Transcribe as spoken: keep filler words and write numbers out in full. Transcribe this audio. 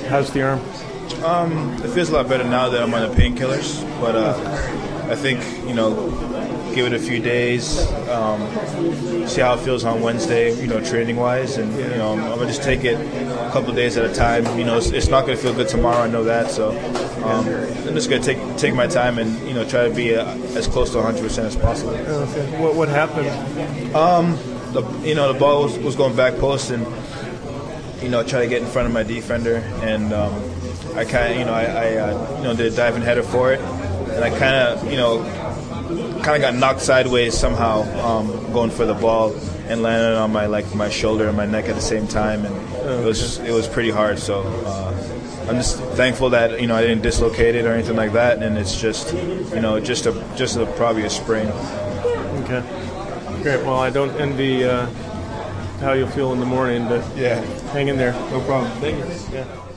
how's the arm? Um, it feels a lot better now that I'm on the painkillers, but uh, I think, you know, give it a few days, um, see how it feels on Wednesday, you know, training-wise, and, you know, I'm, I'm going to just take it a couple of days at a time. You know, it's, it's not going to feel good tomorrow, I know that, so um, I'm just going to take take my time and, you know, try to be uh, as close to one hundred percent as possible. Okay. What, what happened? Um, the, you know, the ball was, was going back post, and, you know, try to get in front of my defender, and um, I kind of, you know, I, I uh, you know, did a diving header for it, and I kind of, you know, kind of got knocked sideways somehow, um, going for the ball, and landed on my like my shoulder and my neck at the same time, and it was just, it was pretty hard. So uh, I'm just thankful that, you know, I didn't dislocate it or anything like that, and it's just, you know, just a just a, probably a sprain. Okay, great. Well, I don't envy uh, how you'll feel in the morning, but yeah, hang in there. No problem. Thank you. Yeah.